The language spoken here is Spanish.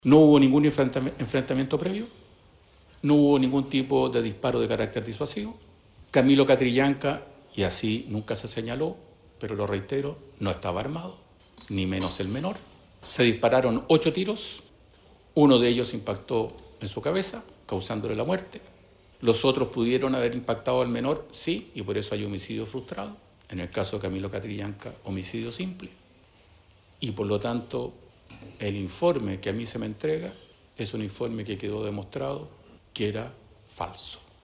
No hubo ningún enfrentamiento previo, no hubo ningún tipo de disparo de carácter disuasivo. Camilo Catrillanca, y así nunca se señaló, pero lo reitero, no estaba armado, ni menos el menor. Se dispararon 8 tiros, uno de ellos impactó en su cabeza, causándole la muerte. Los otros pudieron haber impactado al menor, sí, y por eso hay homicidio frustrado. En el caso de Camilo Catrillanca, homicidio simple. Y por lo tanto, el informe que a mí se me entrega es un informe que quedó demostrado que era falso.